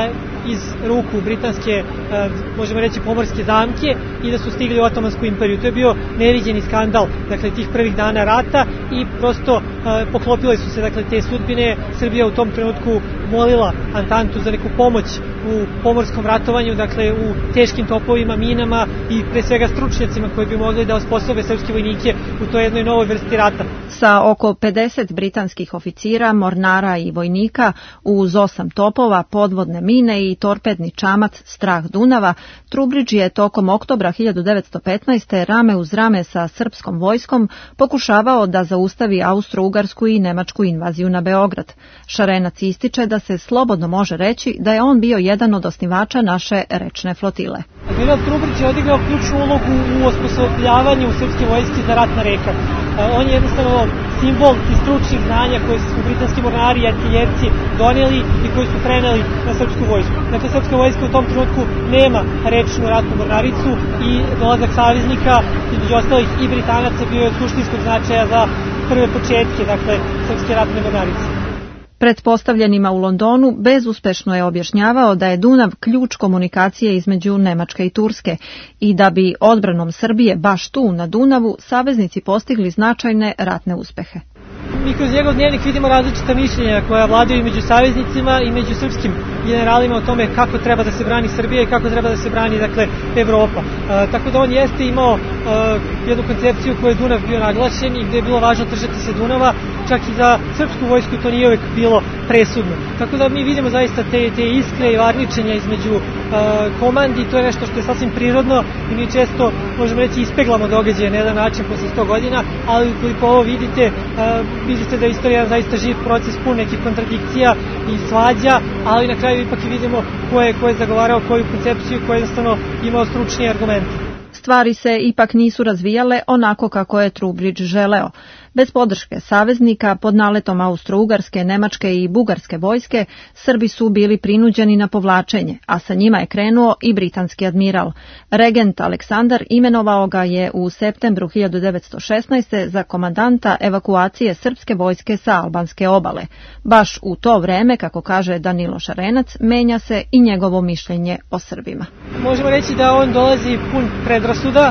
iz ruku britanske, možemo reći, pomorske zamke i da su stigli u Otomansku imperiju. To je bio neviđeni skandal, dakle, tih prvih dana rata i prosto poklopile su se, dakle, te sudbine. Srbija u tom trenutku molila Antantu za neku pomoć u pomorskom ratovanju, dakle, u teškim topovima, minama i pre svega stručnjacima koji bi mogli da osposobe srpske vojnike u toj jednoj novoj vrsti rata. Sa oko pedeset britanskih oficira, mornara i vojnika uz osam topova, podvodne mine i torpedni čamac Strah Dunava, Trubridž je tokom oktobra hiljadu devetsto petnaeste. rame uz rame sa srpskom vojskom pokušavao da zaustavi austro-ugarsku i nemačku invaziju na Beograd. Šarenac ističe da se slobodno može reći da je on bio jedan od osnivača naše rečne flotile. Admiral Trubridž je odigrao ključnu ulogu u osposobljavanju srpske vojske za rat na rekama. On je jednostavno simbol tih stručnih znanja koje su britanski mornari i artiljerci doneli i koji su preneli na srpsku vojsku. Dakle, srpska vojska u tom trenutku nema rečnu ratnu mornaricu i dolazak saveznika, između ostalih i Britanaca, bio je od suštinskog značaja za prve početke, dakle, srpske ratne mornarice. Pretpostavljenima u Londonu bezuspešno je objašnjavao da je Dunav ključ komunikacije između Nemačke i Turske i da bi odbranom Srbije baš tu na Dunavu saveznici postigli značajne ratne uspehe. Mi kroz njegov dnevnik vidimo različita mišljenja koja vladaju među saveznicima i među srpskim generalima o tome kako treba da se brani Srbija i kako treba da se brani, dakle, Evropa. E, tako da on jeste imao e, jednu koncepciju koju je Dunav bio naglašen i gde je bilo važno držati se Dunava, čak i za srpsku vojsku to nije uvek bilo presudno. Tako da mi vidimo zaista te, te iskre i varničenja između e, komandi, to je nešto što je sasvim prirodno i mi često, možemo reći, ispeglamo događaje na jedan način posle sto godina, ali ukoliko ovo vidite, e, vidite da je istorija zaista živ proces pun nekih kontradikcija i svađa, ali na kraju ipak i vidimo ko je, ko je zagovarao koju koncepciju, ko je jednostavno imao stručnije argumente. Stvari se ipak nisu razvijale onako kako je Trubridž želeo. Bez podrške saveznika, pod naletom Austro-Ugarske, Nemačke i Bugarske vojske, Srbi su bili prinuđeni na povlačenje, a sa njima je krenuo i britanski admiral. Regent Aleksandar imenovao ga je u septembru hiljadu devetsto šesnaeste. za komandanta evakuacije srpske vojske sa albanske obale. Baš u to vreme, kako kaže Danilo Šarenac, menja se i njegovo mišljenje o Srbima. Možemo reći da on dolazi pun predrasuda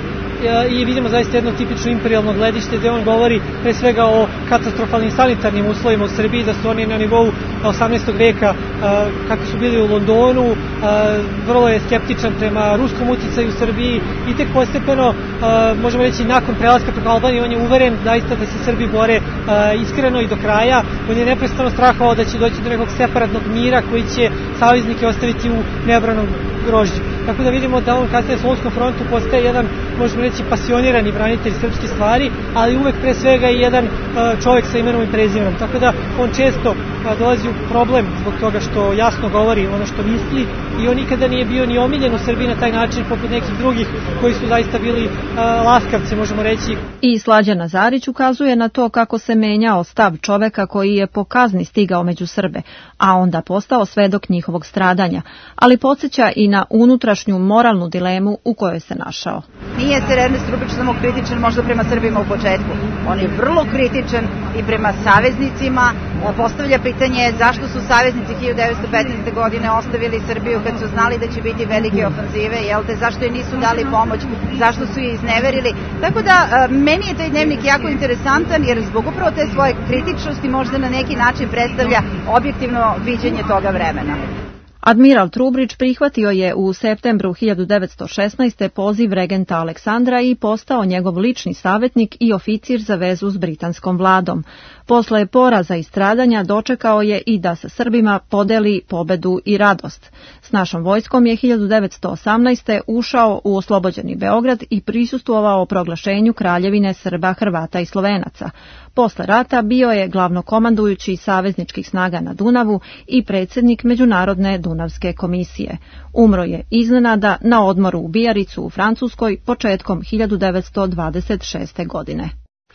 i vidimo zaista jedno tipično imperijalno gledište gde on govori pre svega o katastrofalnim sanitarnim uslovima u Srbiji, da su oni na nivou osamnaestog veka kako su bili u Londonu, vrlo je skeptičan prema ruskom uticaju u Srbiji i tek postepeno, možemo reći, nakon prelaska preko Albanije, on je uveren zaista da se Srbi bore iskreno i do kraja. On je neprestano strahovao da će doći do nekog separatnog mira koji će saveznike ostaviti u neobranom grožđu. Tako da vidimo da on kasnije na Solunskom frontu postaje jedan, možemo reći, pasionirani branitelj srpske stvari, ali uvek pre svega i jedan čovjek sa imenom i prezimenom. Tako da on često dolazi u problem zbog toga što jasno govori ono što misli i on nikada nije bio ni omiljen u Srbiji na taj način poput nekih drugih koji su zaista bili laskavci, možemo reći. I Slađan Nazarić ukazuje na to kako se menjao stav čoveka koji je po kazni stigao među Srbe, a onda postao svedok njihovog stradanja, ali podsjeća i na unutrašnju moralnu dilemu u kojoj se našao. Nije ser Ernest Trubridž samo kritičan možda prema Srbima u početku. On je vrlo kritičan i prema saveznicima. Postavlja pitanje zašto su saveznici hiljadu devetsto petnaeste. godine ostavili Srbiju kad su znali da će biti velike ofanzive, jel te, zašto je nisu dali pomoć, zašto su je izneverili. Tako da meni je taj dnevnik jako interesantan jer zbog upravo te svoje kritičnosti možda na neki način predstavlja objektivno viđenje toga vremena. Admiral Trubridž prihvatio je u septembru hiljadu devetsto šesnaeste. poziv regenta Aleksandra i postao njegov lični savjetnik i oficir za vezu s britanskom vladom. Posle poraza i stradanja dočekao je i da sa Srbima podeli pobedu i radost. S našom vojskom je hiljadu devetsto osamnaeste. ušao u oslobođeni Beograd i prisustvovao proglašenju Kraljevine Srba, Hrvata i Slovenaca. Posle rata bio je glavnokomandujući savezničkih snaga na Dunavu i predsjednik Međunarodne Dunavske komisije. Umro je iznenada na odmoru u Bijaricu u Francuskoj početkom hiljadu devetsto dvadeset šeste. godine.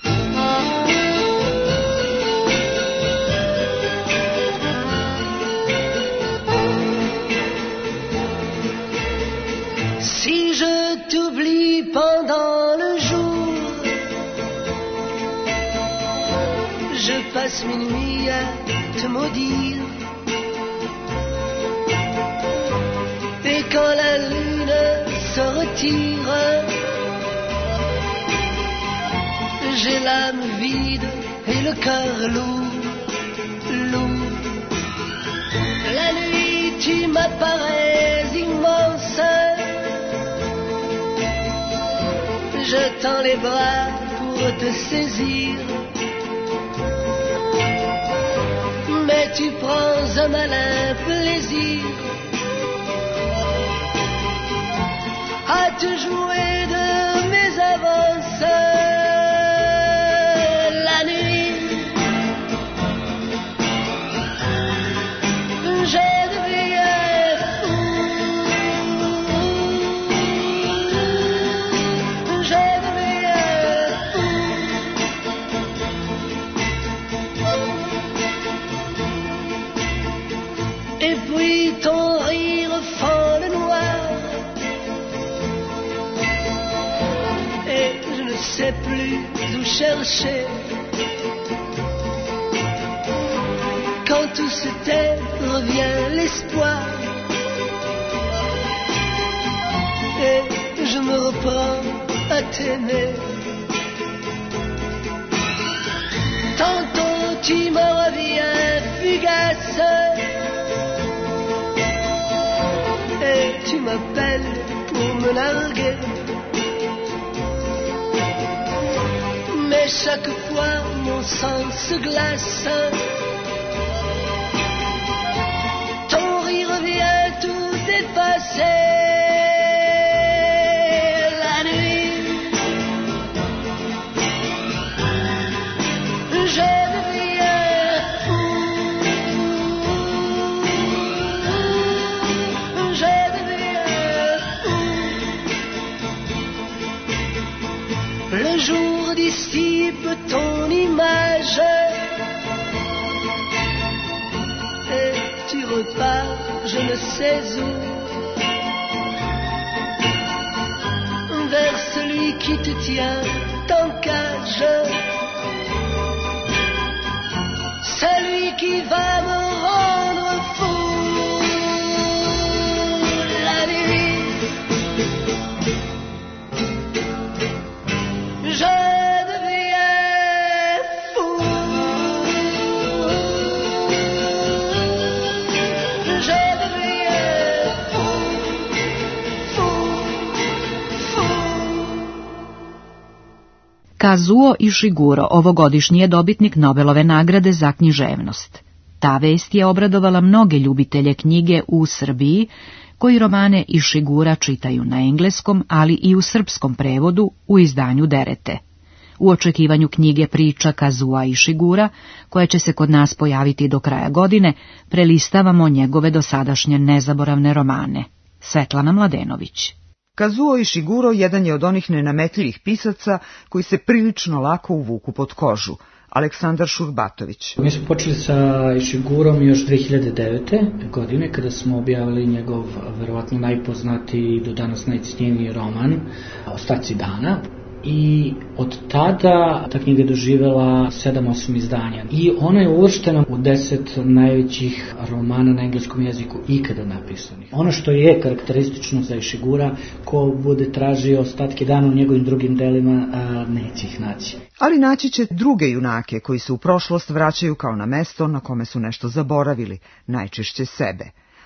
Si je t'oublie pendant le jour, je passe mes nuits à te maudire. m'attire. J'ai l'âme vide et le cœur lourd, lourd. La nuit tu m'apparais immense. Je tends les bras pour te saisir, mais tu prends un malin plaisir à te jouer de mes avances. La nuit, je deviens fou, je deviens fou. Et puis ton rire fend le noir, et je ne sais plus où chercher. Quand tout se tait, revient l'espoir, et je me reprends à t'aimer. Tantôt tu me reviens fugace, et tu m'appelles pour me larguer. Mais chaque fois mon sang se glace, ton rire vient tout effacer. La nuit, je deviens fou, je deviens fou. Le jour dissipe ton image et tu repars je ne sais où, vers celui qui te tient en cage, celui qui va me rendre fou. La nuit, je Kazuo Ishiguro ovogodišnji je dobitnik Nobelove nagrade za književnost. Ta vest je obradovala mnoge ljubitelje knjige u Srbiji, koji romane Ishigura čitaju na engleskom, ali i u srpskom prevodu u izdanju Derete. U očekivanju knjige priča Kazuo Ishigura, koja će se kod nas pojaviti do kraja godine, prelistavamo njegove dosadašnje nezaboravne romane. Svetlana Mladenović. Kazuo Ishiguro jedan je od onih nenametljivih pisaca koji se prilično lako uvuku pod kožu. Aleksandar Šurbatović. Mi smo počeli sa Ishigurom još dve hiljade devete. godine kada smo objavili njegov verovatno najpoznatiji i do danas najcenjeniji roman Ostaci dana. I od tada ta knjiga je doživela sedam osam izdanja. I ona je uvrštena u deset najvećih romana na engleskom jeziku ikada napisanih. Ono što je karakteristično za Ishigura, ko bude tražio Ostatke dana u njegovim drugim delima, neće ih naći. Ali naći će druge junake koji se u prošlost vraćaju kao na mesto na kome su nešto zaboravili, najčešće sebe.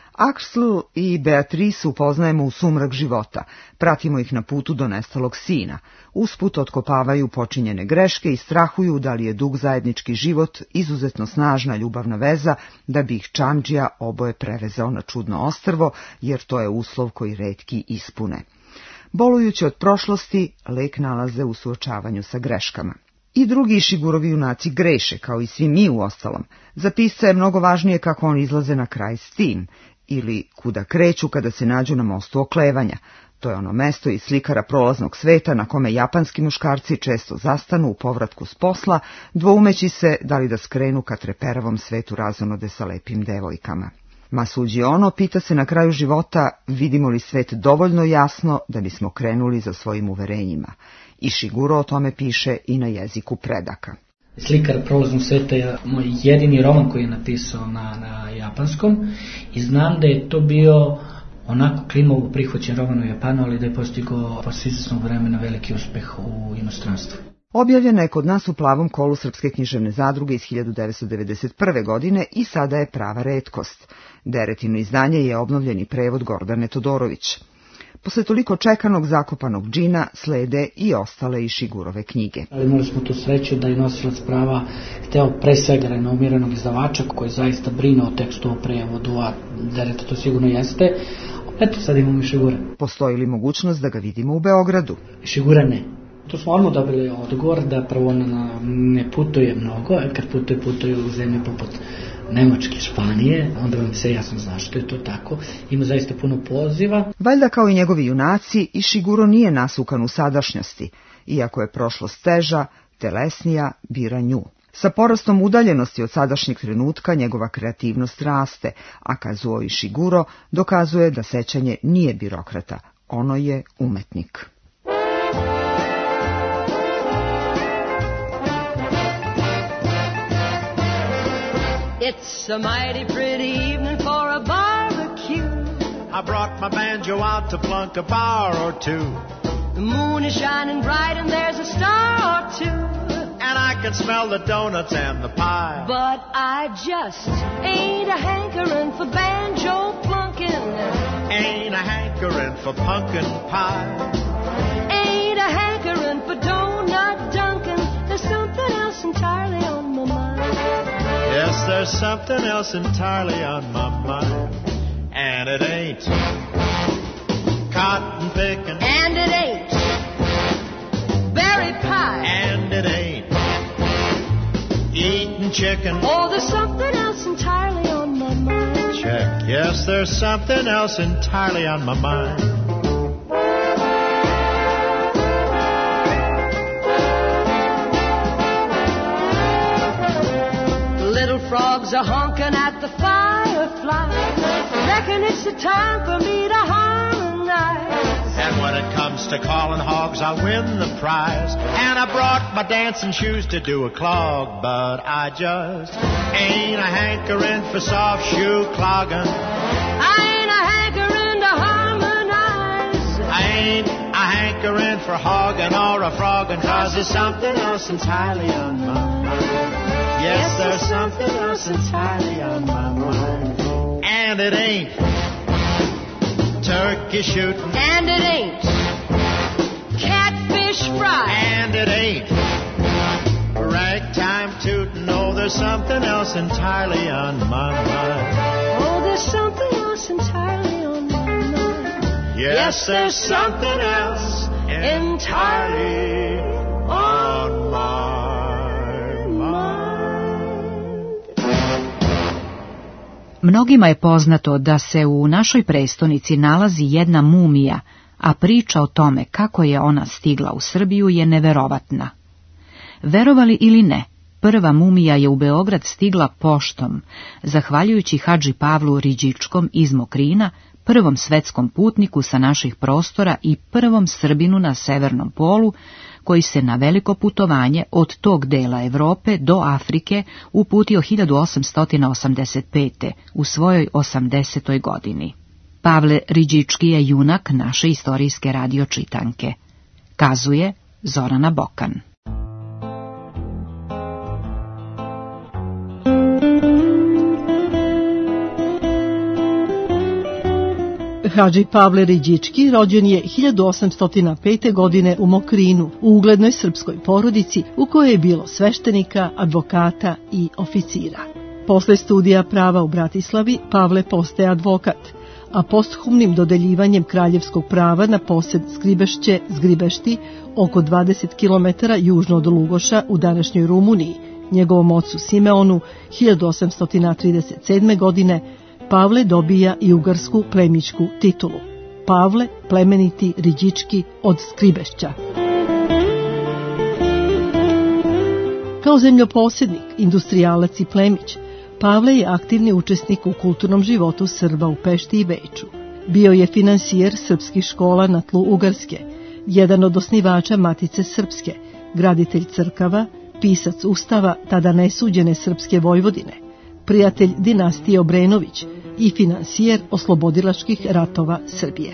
Axel i Beatrice upoznajemo u sumrak života, pratimo ih na putu do nestalog sina, usput otkopavaju počinjene greške i strahuju da li je dug zajednički život izuzetno snažna ljubavna veza da bi ih Čamdžija oboje prevezao na čudno ostrvo, jer to je uslov koji retki ispune. Bolujući od prošlosti, lek nalaze u suočavanju sa greškama. I drugi Ishigurovi junaci greše, kao i svi mi u ostalom. Za pisca je mnogo važnije kako on izlaze na kraj s tim, ili kuda kreću kada se nađu na mostu oklevanja. To je ono mesto iz slikara prolaznog sveta na kome japanski muškarci često zastanu u povratku s posla, dvoumeći se da li da skrenu ka treperavom svetu razonode sa lepim devojkama. Masuđi Ono pita se na kraju života vidimo li svet dovoljno jasno da bismo krenuli za svojim uverenjima. Ishiguro o tome piše i na jeziku predaka. Slikar prolaznog sveta je moj jedini roman koji je napisao na, na japanskom i znam da je to bio onako klimavo prihvaćen roman u Japanu, ali da je postigao posle izvesnog vremena veliki uspeh u inostranstvu. Objavljena je kod nas u Plavom kolu Srpske književne zadruge iz hiljadu devetsto devedeset prve. godine i sada je prava retkost. Deretino izdanje je obnovljeni prevod Gordane Todorović. Posle toliko čekanog Zakopanog džina slede i ostale Ishigurove knjige. Ali imali smo tu sreću da je nosilac prava hteo pre svega renomiranog izdavača koji zaista brine o tekstu, o prevodu, a Dereta to sigurno jeste. Eto, sad imamo Ishigura. Postoji li mogućnost da ga vidimo u Beogradu? Ishigura ne. Tu smo odmah dobili odgovor da prvo ona ne putuje mnogo, a kad putuje, putuje u zemlje poput Nemačke, Španije, onda vam se jasno zna što je to tako. Ima zaista puno poziva. Valjda kao i njegovi junaci, Ishiguro nije nasukan u sadašnjosti, iako je prošlost teža, telesnija, bira nju. Sa porastom udaljenosti od sadašnjeg trenutka njegova kreativnost raste, a Kazuo Ishiguro dokazuje da sećanje nije birokrata, ono je umetnik. It's a mighty pretty evening for a barbecue. I brought my banjo out to plunk a bar or two. The moon is shining bright and there's a star or two. And I can smell the donuts and the pie. But I just ain't a hankering for banjo plunking. Ain't a hankering for pumpkin pie. Ain't a hankering for donut dunking. There's something else entirely on my mind. Yes, there's something else entirely on my mind. And it ain't cotton picking. And it ain't berry pie. And it ain't eating chicken. Oh, there's something else entirely on my mind. Check. Yes, there's something else entirely on my mind. Frogs are honking at the firefly. Reckon it's the time for me to harmonize. And when it comes to calling hogs, I'll win the prize. And I brought my dancing shoes to do a clog, but I just ain't a hankering for soft shoe clogging. I ain't a hankering to harmonize. I ain't a hankering for hogging or a frogging, 'cause there's something else entirely on my mind. Yes, there's something else entirely on my mind. And it ain't turkey shooting. And it ain't catfish fry. And it ain't ragtime tooting. Oh, there's something else entirely on my mind. Oh, there's something else entirely on my mind. Yes, yes there's something else entirely on my mind. Mnogima je poznato da se u našoj prestonici nalazi jedna mumija, a priča o tome kako je ona stigla u Srbiju je neverovatna. Verovali ili ne, prva mumija je u Beograd stigla poštom, zahvaljujući Hadži Pavlu Riđičkom iz Mokrina, prvom svetskom putniku sa naših prostora i prvom Srbinu na severnom polu, koji se na veliko putovanje od tog dela Evrope do Afrike uputio hiljadu osamsto osamdeset pete. u svojoj osamdesetoj godini. Pavle Riđički je junak naše istorijske radio čitanke. Kazuje Zorana Bokan. Hadži Pavle Riđički rođen je hiljadu osamsto pete. godine u Mokrinu, u uglednoj srpskoj porodici u kojoj je bilo sveštenika, advokata i oficira. Posle studija prava u Bratislavi, Pavle postaje advokat, a posthumnim dodeljivanjem kraljevskog prava na posed Skribešće Zgribešti, oko dvadeset kilometara južno od Lugoša u današnjoj Rumuniji, njegovom ocu Simeonu, hiljadu osamsto trideset sedme. godine, Pavle dobija i ugarsku plemićku titulu. Pavle, plemeniti Riđički od Skribešća. Kao zemljoposjednik, industrijalac i plemić, Pavle je aktivni učesnik u kulturnom životu Srba u Pešti i Beču. Bio je finansijer srpskih škola na tlu Ugarske, jedan od osnivača Matice Srpske, graditelj crkava, pisac ustava tada nesuđene srpske Vojvodine, prijatelj dinastije Obrenović, i finansijer oslobodilačkih ratova Srbije.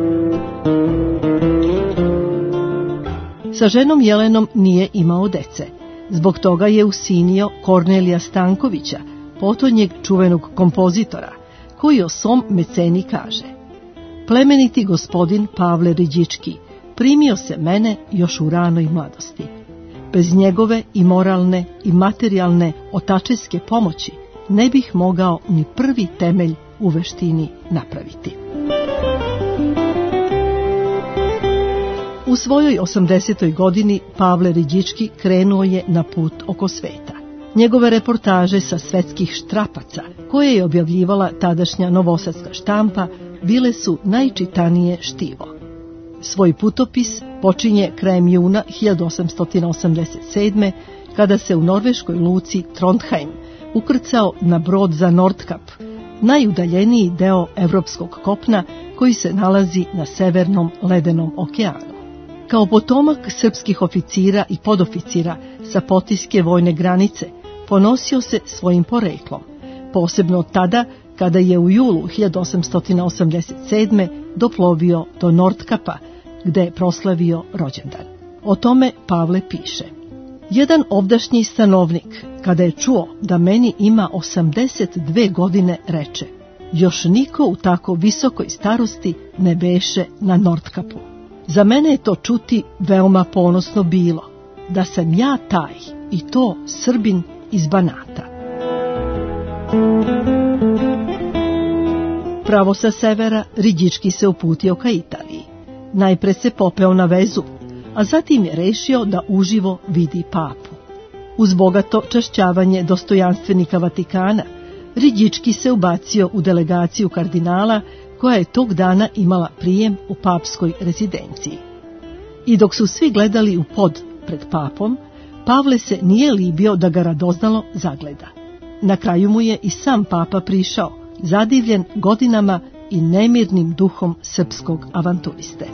Sa ženom Jelenom nije imao dece. Zbog toga je usinio Kornelija Stankovića, potonjeg čuvenog kompozitora, koji o svom meceni kaže: plemeniti gospodin Pavle Riđički primio se mene još u ranoj mladosti. Bez njegove i moralne i materijalne otačeske pomoći ne bih mogao ni prvi temelj u veštini napraviti. U svojoj osamdesetoj godini Pavle Riđički krenuo je na put oko sveta. Njegove reportaže sa svetskih štrapaca, koje je objavljivala tadašnja novosadska štampa, bile su najčitanije štivo. Svoj putopis počinje krajem juna hiljadu osamsto osamdeset sedme. kada se u norveškoj luci Trondheim ukrcao na brod za Nordkap, najudaljeniji deo evropskog kopna koji se nalazi na severnom ledenom okeanu. Kao potomak srpskih oficira i podoficira sa Potiske vojne granice, ponosio se svojim poreklom, posebno od tada kada je u julu hiljadu osamsto osamdeset sedme. doplovio do Nordkapa, gde je proslavio rođendan. O tome Pavle piše: jedan ovdašnji stanovnik, kada je čuo da meni ima osamdeset dve godine, reče: još niko u tako visokoj starosti ne beše na Nordkapu. Za mene je to čuti veoma ponosno bilo, da sam ja taj, i to Srbin iz Banata. Pravo sa severa Riđički se uputio ka Italiji. Najpre se popeo na vezu, a zatim je rešio da uživo vidi papu. Uz bogato čašćavanje dostojanstvenika Vatikana, Riđički se ubacio u delegaciju kardinala koja je tog dana imala prijem u papskoj rezidenciji. I dok su svi gledali u pod pred papom, Pavle se nije libio da ga radoznalo zagleda. Na kraju mu je i sam papa prišao, zadivljen godinama i nemirnim duhom srpskog avanturiste.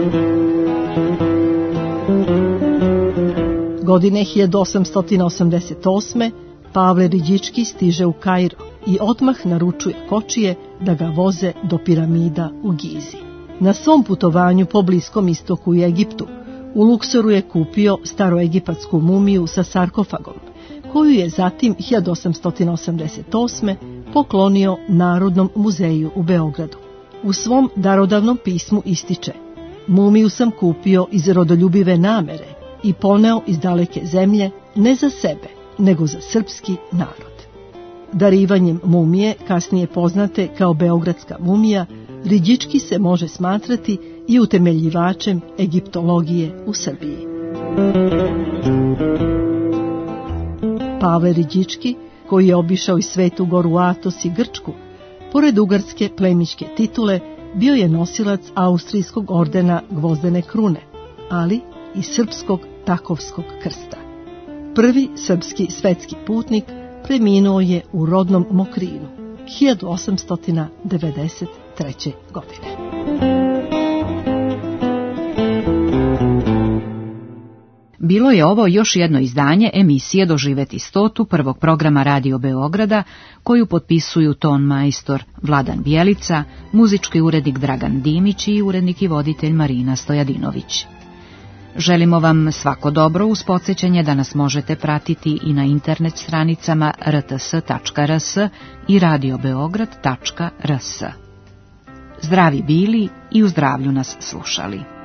Godine hiljadu osamsto osamdeset osme. Pavle Riđički stiže u Kairo i odmah naručuje kočije da ga voze do piramida u Gizi. Na svom putovanju po Bliskom istoku i Egiptu, u Luksoru je kupio staroegipatsku mumiju sa sarkofagom, koju je zatim hiljadu osamsto osamdeset osme. poklonio Narodnom muzeju u Beogradu. U svom darodavnom pismu ističe: mumiju sam kupio iz rodoljubive namere i poneo iz daleke zemlje, ne za sebe, nego za srpski narod. Darivanjem mumije, kasnije poznate kao beogradska mumija, Riđički se može smatrati i utemeljivačem egiptologije u Srbiji. Pavle Riđički, koji je obišao i Svetu goru Atos i Grčku, pored ugarske plemićke titule, bio je nosilac austrijskog ordena Gvozdene krune, ali i srpskog Takovskog krsta. Prvi srpski svetski putnik preminuo je u rodnom Mokrinu hiljadu osamsto devedeset treće. godine. Bilo je ovo još jedno izdanje emisije Doživeti stotu prvog programa Radio Beograda, koju potpisuju ton majstor Vladan Bjelica, muzički urednik Dragan Dimić i urednik i voditelj Marina Stojadinović. Želimo vam svako dobro uz podsjećanje da nas možete pratiti i na internet stranicama r t s tačka r s i radio beograd tačka r s. Zdravi bili i u zdravlju nas slušali.